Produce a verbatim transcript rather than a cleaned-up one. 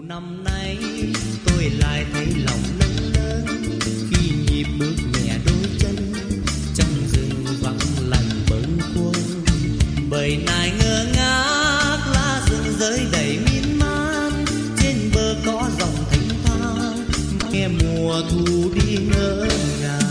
năm nay tôi lại thấy lòng lâng lâng khi nhịp bước nhẹ đôi chân trong rừng vắng lặng bâng khuâng. Bầy nai ngơ ngác lá rừng rơi đầy miên man, trên bờ có dòng thanh thang nghe mùa thu đi ngỡ ngàng.